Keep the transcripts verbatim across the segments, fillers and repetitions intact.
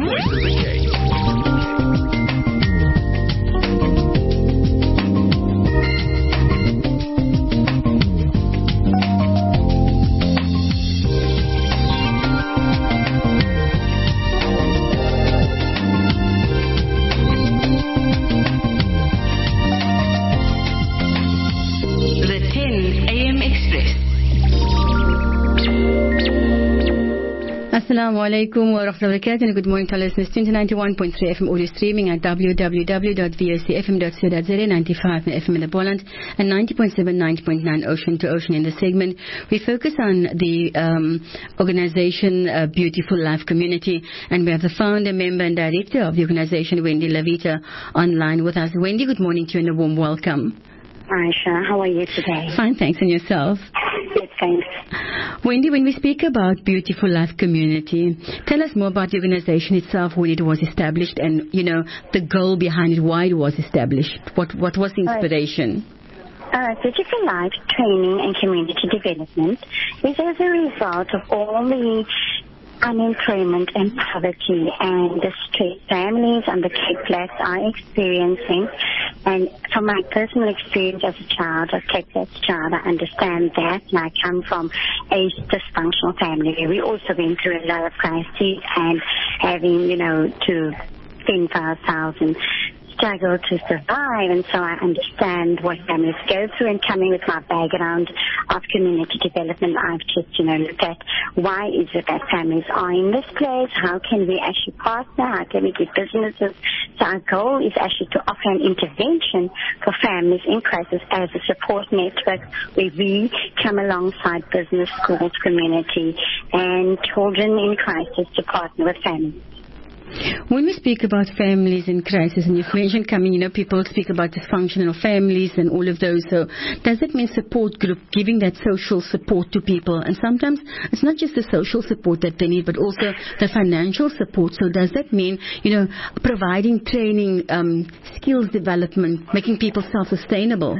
Voice of the Cape. Assalamu alaikum wa rahmatullahi wa barakatuh, and good morning to our listeners. ninety-one point three F M audio streaming at w w w dot v o c f m dot co dot z a, ninety-five F M in the Boland, and ninety point seven, ninety point nine Ocean to Ocean. In the segment, we focus on the um, organization uh, Beautiful Life Community, and we have the founder, member, and director of the organization, Wendy Lavita, online with us. Wendy, good morning to you and a warm welcome. Aisha, how are you today? Fine, thanks. And yourself? Good, thanks. Wendy, when we speak about Beautiful Life Community, tell us more about the organization itself, when it was established, and, you know, the goal behind it, why it was established. What what was the inspiration? Uh, Beautiful Life Training and Community Development is as a result of all the unemployment and poverty and the stress families on the Cape Flats are experiencing. And from my personal experience as a child, a Cape Flats child, I understand that. And I come from a dysfunctional family where we also went through a lot of crises and having, you know, to fend for ourselves and struggle to survive. And so I understand what families go through, and coming with my background of community development, I've just, you know, looked at why is it that families are in this place, how can we actually partner, how can we get businesses. So our goal is actually to offer an intervention for families in crisis as a support network where we come alongside business, schools, community, and children in crisis to partner with families. When we speak about families in crisis, and you've mentioned coming, you know, people speak about dysfunctional families and all of those. So does it mean support group, giving that social support to people? And sometimes it's not just the social support that they need, but also the financial support. So does that mean, you know, providing training, um, skills development, making people self-sustainable?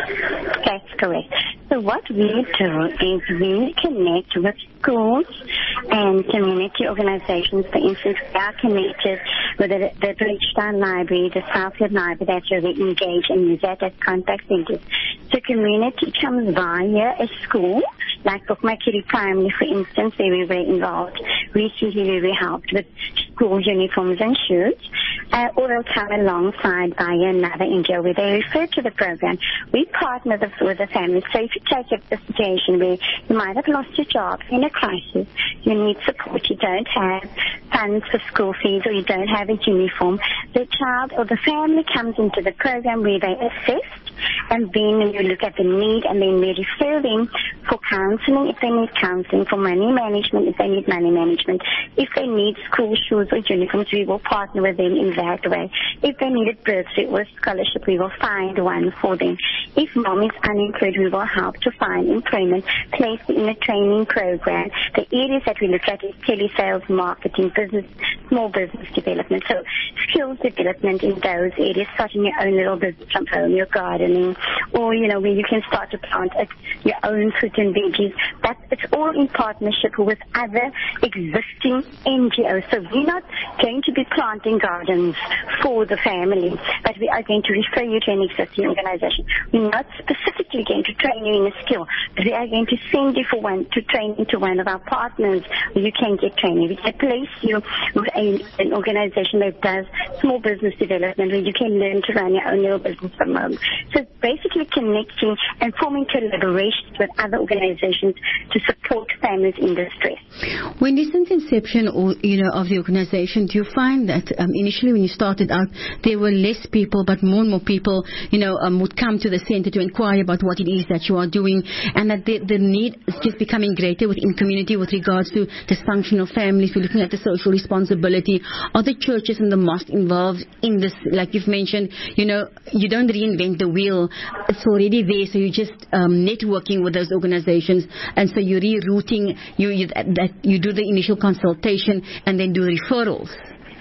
That's correct. So what we do is we connect with schools and community organizations. For instance, we are connected with the, the Bridgetown Library, the Southfield Library, that's where we engage and use that as contact centers. So community comes via a school, like Bookmakiri Primary, for instance, where we were involved recently, where we helped with school uniforms and shoes. Uh, or they'll come alongside by another N G O where they refer to the program. We partner the, with the family. So if you take up the situation where you might have lost your job in a crisis, you need support, you don't have funds for school fees, or you don't have a uniform, the child or the family comes into the program where they assist, and then you look at the need, and then we refer them for counseling if they need counseling, for money management if they need money management. If they need school shoes or uniforms, we will partner with them in that way. If they needed bursary or scholarship, we will find one for them. If mom is unemployed, we will help to find employment, place in a training program. The areas that we look at is telesales, marketing, business, small business development. So skills development in those areas, starting your own little business from home, your gardening, or, you know, where you can start to plant a, your own fruit and veggies. That, it's all in partnership with other existing N G Os. So we're not going to be planting gardens for the family, but we are going to refer you to an existing organization. We're not specifically going to train you in a skill, but we are going to send you for one to train into one of our partners where you can get training. We can place you with a, an organization that does small business development where you can learn to run your own little business from home. So basically connecting and forming collaborations with other organizations to support families in distress. When since inception, or, you know, of the organization, do you find that um, initially when you started out, there were less people, but more and more people, you know, um, would come to the center to inquire about what it is that you are doing, and that the, the need is just becoming greater within community with regards to dysfunctional families? We're looking at the social responsibility. Are the churches and the mosque involved in this? Like you've mentioned, you know, you don't reinvent the wheel. It's already there, so you're just um, networking with those organizations, and so you're rerouting, you, you, that you do the initial consultation and then do referrals.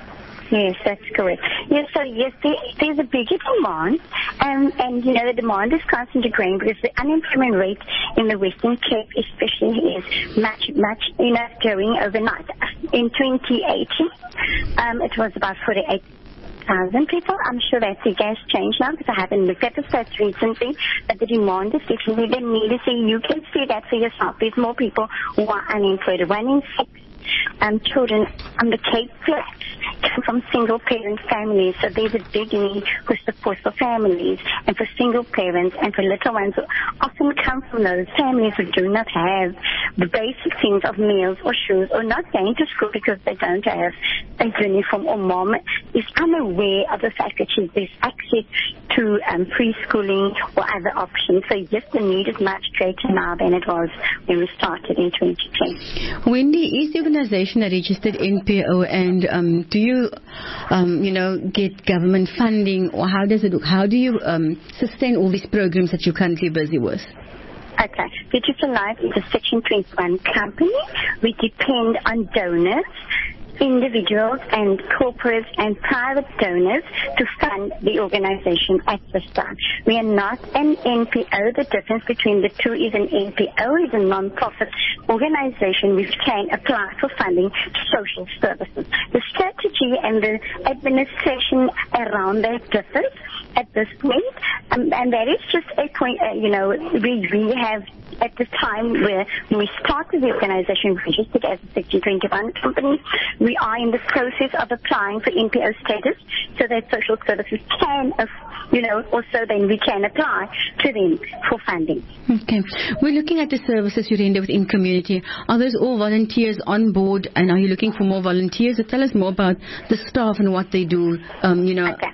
Yes, that's correct. Yes, so yes, there, there's a bigger demand, and, and you know, the demand is constantly growing because the unemployment rate in the Western Cape especially is much, much, you know, growing overnight. In twenty eighteen, um, it was about forty-eight thousand people. I'm sure that figure has changed now because I haven't looked at the stats recently, but the demand is definitely the need. So you can see that for yourself. There's more people who are unemployed. One in six um, children on the Cape Flats come from single-parent families, so there's a big need for support for families and for single parents and for little ones who often come from those families who do not have the basic things of meals or shoes or not going to school because they don't have a uniform, or mom is unaware of the fact that she has access to um, preschooling or other options. So yes, the need is much greater now than it was when we started in twenty ten. Wendy, is the organization a registered N P O, and um, do you, um, you know, get government funding, or how does it? How do you um, sustain all these programs that you're currently busy with? Okay, Digital Life is a Section twenty-one company. We depend on donors, individuals and corporates and private donors to fund the organization at this time. We are not an N P O. The difference between the two is an N P O is a non-profit organization which can apply for funding to social services. The strategy and the administration around that differs at this point, um, and that is just a point, uh, you know, we, we have at the time where when we started the organization registered as a Section twenty-one company, we are in the process of applying for N P O status so that social services can, uh, you know, also then we can apply to them for funding. Okay. We're looking at the services you render within community. Are those all volunteers on board, and are you looking for more volunteers? So tell us more about the staff and what they do, um, you know. Okay.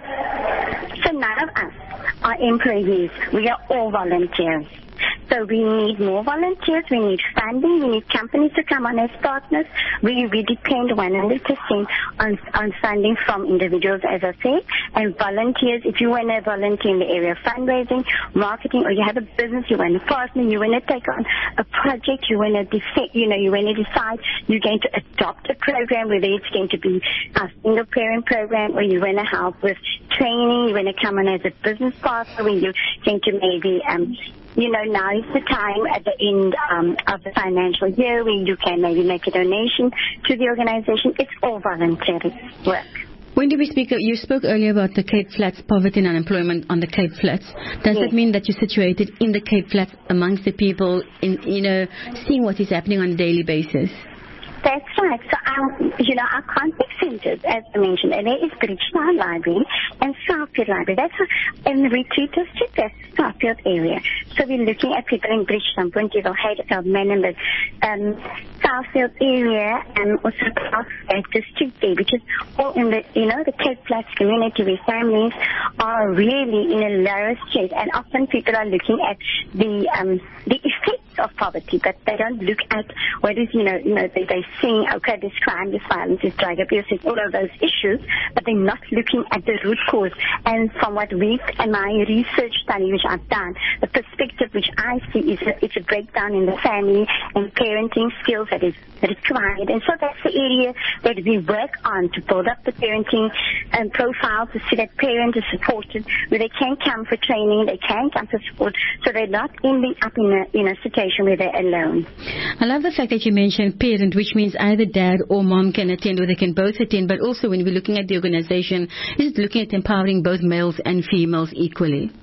So none of us are employees. We are all volunteers. So we need more volunteers, we need funding, we need companies to come on as partners. We, we depend one hundred percent on, on funding from individuals, as I said, and volunteers. If you want to volunteer in the area of fundraising, marketing, or you have a business, you want to partner, you want to take on a project, you want to decide, you know, you want to decide you're going to adopt a program, whether it's going to be a single parent program, or you want to help with training, you want to come on as a business partner, where you're going to maybe, um, you know, now is the time at the end um, of the financial year where you can maybe make a donation to the organization. It's all voluntary work. When did we speak? You spoke earlier about the Cape Flats, poverty and unemployment on the Cape Flats. Does yes. that mean that you're situated in the Cape Flats amongst the people, in, you know, seeing what is happening on a daily basis? That's right. So, our, you know, our contact centers, as I mentioned, and there is Bridgetown Library and Southfield Library. That's in the Retreat District, that's Southfield area. So we're looking at people in Bridgetown, Bonteheuwel, Heideveld, Menenberg, um, Southfield area, and also Southfield District there, which is all in the, you know, the Cape Flats community where families are really in a lower state, and often people are looking at the um, the effects of poverty, but they don't look at what is, you know, you know, they, they're seeing, okay, this crime, this violence, this drug abuse, all of those issues, but they're not looking at the root cause. And from what we've, and my research study which I've done, the perspective which I see is a, it's a breakdown in the family and parenting skills that is that is required. And so that's the area that we work on to build up the parenting um, profile, to see that parent is supported, where they can come for training, they can come for support, so they're not ending up in a, in a situation where they're alone. I love the fact that you mentioned parent, which means either dad or mom can attend, or they can both attend, but also when we're looking at the organization, is it looking at empowering both males and females equally?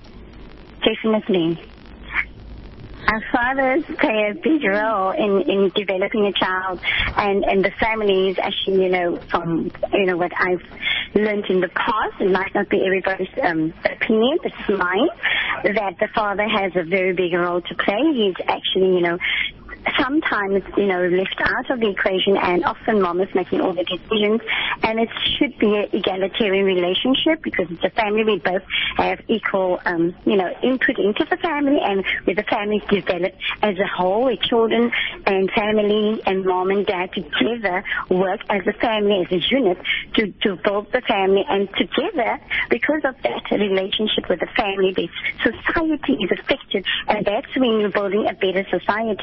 Definitely. Our fathers play a big role in, in developing a child, and, and the families, actually, you know, from, you know, what I've learned in the past, it might not be everybody's um, opinion, but it's mine, that the father has a very big role to play. He's actually, you know, sometimes, you know, left out of the equation, and often mom is making all the decisions, and it should be an egalitarian relationship because it's a family. We both have equal, um, you know, input into the family, and with the family developed as a whole, with children and family and mom and dad together work as a family, as a unit to, to build the family, and together, because of that relationship with the family, the society is affected, and that's when you're building a better society.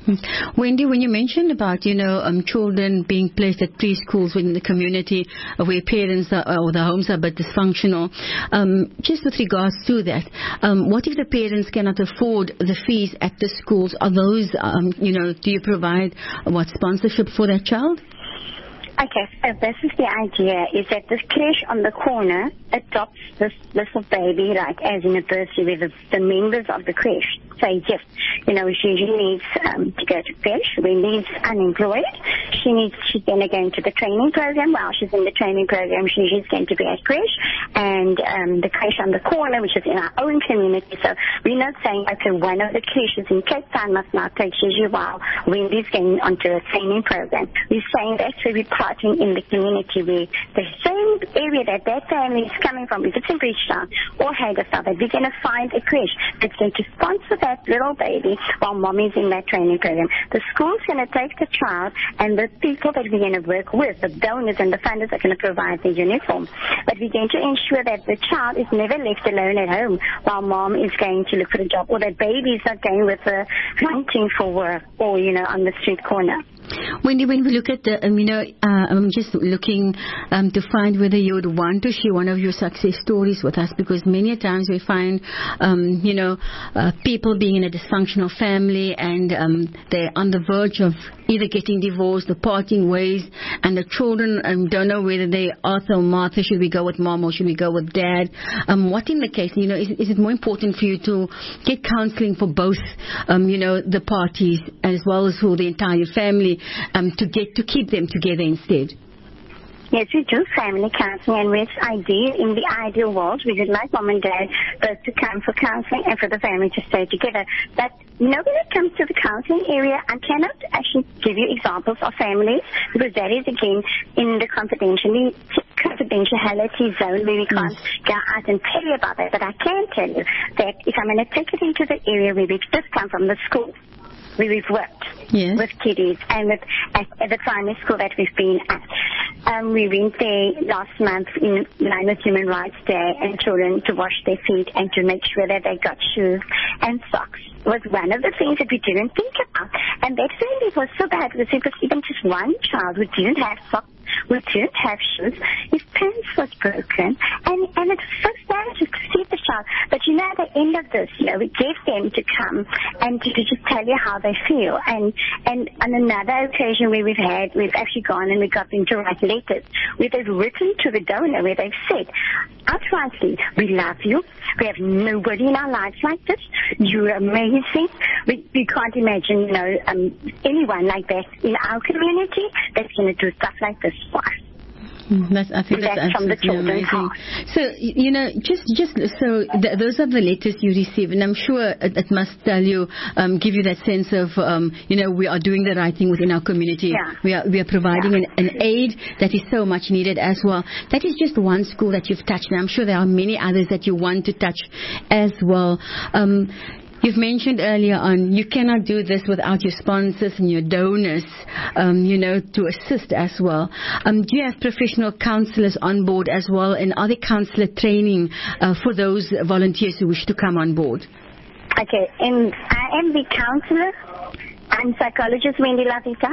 Wendy, when you mentioned about, you know, um, children being placed at preschools within the community where parents are, or the homes are a bit dysfunctional, um, just with regards to that, um, what if the parents cannot afford the fees at the schools? Are those, um, you know, do you provide what sponsorship for that child? Okay, so this is the idea, is that this creche on the corner adopts this little baby, like as in a birthday, where the, the members of the creche say, yes, you know, she needs um, to go to creche. Wendy's unemployed. She needs, she's going to go into the training program. While she's in the training program, she is going to be at creche. And um, the creche on the corner, which is in our own community. So we're not saying, okay, one of the creches in Cape Town must not take Gigi while Wendy's going onto a training program. We're saying that's where we're parting in the community, where the same area that that family is coming from, if it's in Bridgetown or Hagerstown, that we're going to find a creche that's going to sponsor that little baby while mommy's in that training program. The school's going to take the child, and the people that we're going to work with, the donors and the funders, are going to provide the uniform. But we're going to ensure that the child is never left alone at home while mom is going to look for a job, or that baby is not going with her hunting for work or, you know, on the street corner. Wendy, when we look at the, um, you know, uh, I'm just looking um, to find whether you would want to share one of your success stories with us, because many times we find, um, you know, uh, people being in a dysfunctional family, and um, they're on the verge of either getting divorced or parting ways, and the children um, don't know whether they Arthur or Martha, should we go with mom or should we go with dad? Um, what in the case, you know, is, is it more important for you to get counseling for both, um, you know, the parties as well as for the entire family? Um, to get to keep them together instead? Yes, we do family counseling, and with idea in the ideal world, we would like mom and dad both to come for counseling and for the family to stay together. But you know, when it comes to the counseling area, I cannot actually give you examples of families, because that is again in the confidentiality confidentiality zone where we can't mm. go out and tell you about that. But I can tell you that if I'm going to take it into the area where we've just come from, the school where we've worked yes. with kiddies, and with, at, at the primary school that we've been at. Um, we went there last month in line with Human Rights Day, and children to wash their feet and to make sure that they got shoes and socks was one of the things that we didn't think about. And that really was so bad, because it was even just one child who didn't have socks, who didn't have shoes. His pants was broken, and, and it's so sad to see the child. But you know, at the end of this, you know, we gave them to come and to, to just tell you how they feel. And and on another occasion where we've had, we've actually gone and we got them to write letters where they've written to the donor, where they've said, outrightly, we love you. We have nobody in our lives like this. You're amazing. We, we can't imagine, you know, um, anyone like that in our community that's going to do stuff like this for us. That's, I think that's, that's absolutely amazing. Heart. So, you know, just, just so th- those are the letters you receive, and I'm sure it, it must tell you, um, give you that sense of, um, you know, we are doing the right thing within our community. Yeah. We are, we are providing yeah. an, an aid that is so much needed as well. That is just one school that you've touched, and I'm sure there are many others that you want to touch as well. Um, You've mentioned earlier on, you cannot do this without your sponsors and your donors, um, you know, to assist as well. Um, do you have professional counselors on board as well? And are there counselor training uh, for those volunteers who wish to come on board? Okay, and I am the counselor. I'm psychologist Wendy Lavita.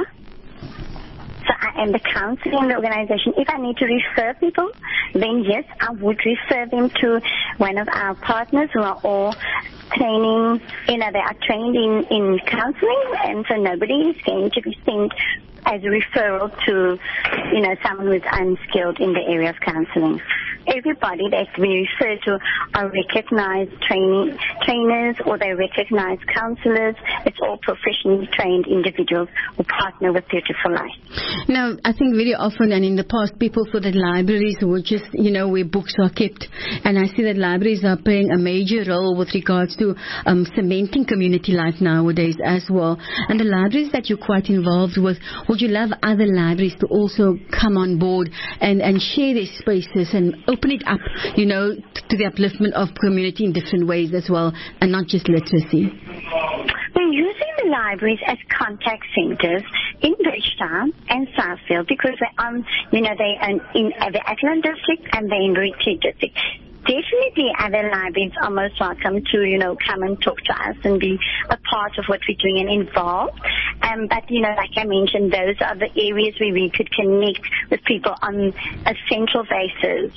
So I am the counselor in the organization. If I need to refer people, then yes, I would refer them to one of our partners who are all training, you know, they are trained in, in counseling, and so nobody is going to be sent as a referral to, you know, someone who is unskilled in the area of counseling. Everybody that we refer to are recognized training, trainers, or they recognize counselors. It's all professionally trained individuals who partner with Beautiful Life. Now, I think very often, and in the past, people thought that libraries were just, you know, where books are kept. And I see that libraries are playing a major role with regards to um, cementing community life nowadays as well. And the libraries that you're quite involved with, would you love other libraries to also come on board and, and share their spaces and open it up, you know, to the upliftment of community in different ways as well, and not just literacy? We're using the libraries as contact centers in Bridgetown and Southfield, because they um, you know, they are in the Athlone district and they're in Retreat district. definitely other libraries are most welcome to, you know, come and talk to us and be a part of what we're doing and involved. Um, but, you know, like I mentioned, those are the areas where we could connect with people on a central basis.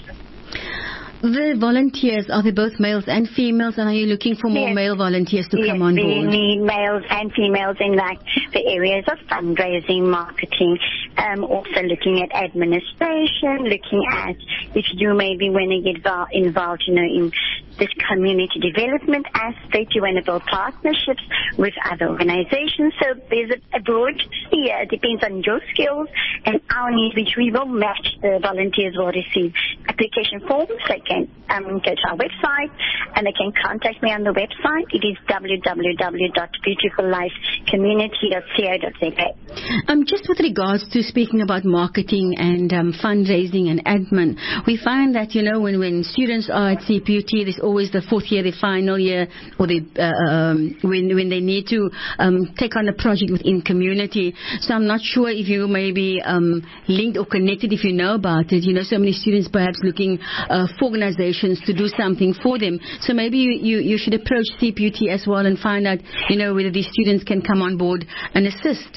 The volunteers, are they both males and females, and are you looking for more yes. male volunteers to yes, come on board? we need males and females in like the areas of fundraising, marketing, um, also looking at administration, looking at if you maybe want to get vo- involved, you know, in this community development aspect, you want to build partnerships with other organizations. So there's a, a broad sphere. It depends on your skills and our needs, which we will match. The volunteers will receive application forms. They can um, go to our website and they can contact me on the website. It is w w w dot beautiful life community dot co dot z a. Um, just with regards to speaking about marketing and um, fundraising and admin, we find that, you know, when, when students are at C P U T, there's always the fourth year, the final year, or the, uh, um, when, when they need to um, take on a project within community. So I'm not sure if you may be um, linked or connected, if you know about it. You know, so many students perhaps looking uh, for organizations to do something for them. So maybe you, you, you should approach C P U T as well and find out, you know, whether these students can come on board and assist.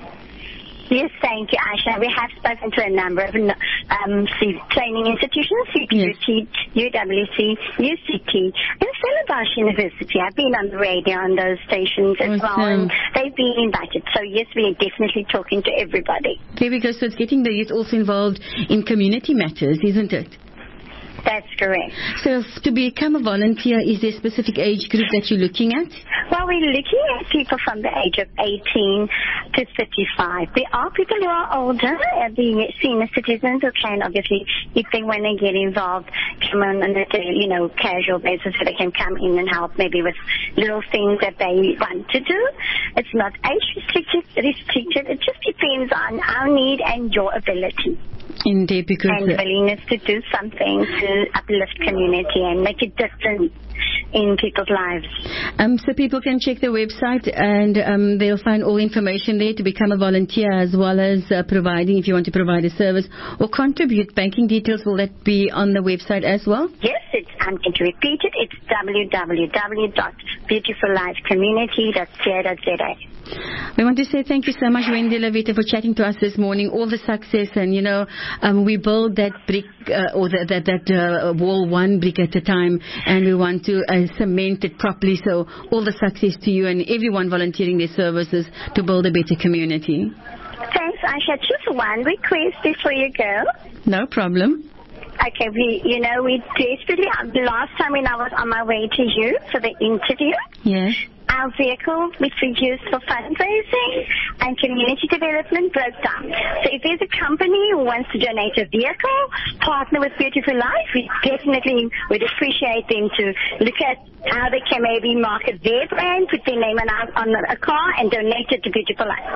Yes, thank you, Aisha. We have spoken to a number of um, training institutions, C P U T, yes. U W C, U C T, and Stellenbosch University. I've been on the radio on those stations as awesome. well, and they've been invited. So, yes, we are definitely talking to everybody. There we go. So it's getting the youth also involved in community matters, isn't it? That's correct. So to become a volunteer, is there a specific age group that you're looking at? Well, we're looking at people from the age of eighteen to thirty-five. There are people who are older, uh, the senior citizens who can, obviously, if they want to get involved, come on on a, you know, casual basis, so they can come in and help maybe with little things that they want to do. It's not age restricted, restricted. It just depends on our need and your ability. Indeed, because and willingness to do something to uplift community and make a difference in people's lives. Um, so people can check the website and um, they'll find all information there to become a volunteer, as well as uh, providing, if you want to provide a service or contribute. Banking details, will that be on the website as well? Yes, it's, I'm going to repeat it. It's w w w dot beautiful life community dot co dot z a. We want to say thank you so much, Wendy Levita, for chatting to us this morning. All the success, and you know, um, we build that brick uh, or the, that that uh, wall one brick at a time, and we want to uh, cement it properly. So all the success to you and everyone volunteering their services to build a better community. Thanks, Aisha. Just one request before you go. No problem. Okay, we, you know, we desperately, um, the last time when I was on my way to you for the interview, yes, our vehicle, which we use for fundraising and community development, broke down. So if there's a company who wants to donate a vehicle, partner with Beautiful Life, we definitely would appreciate them to look at how they can maybe market their brand, put their name on a, on a car and donate it to Beautiful Life.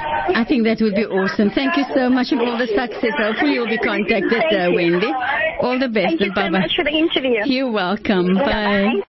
I think that would be awesome. Thank you so much and all the success. Hopefully you'll be contacted, uh, Wendy. All the best. Thank you so Bye-bye. much for the interview. You're welcome. Bye. Bye.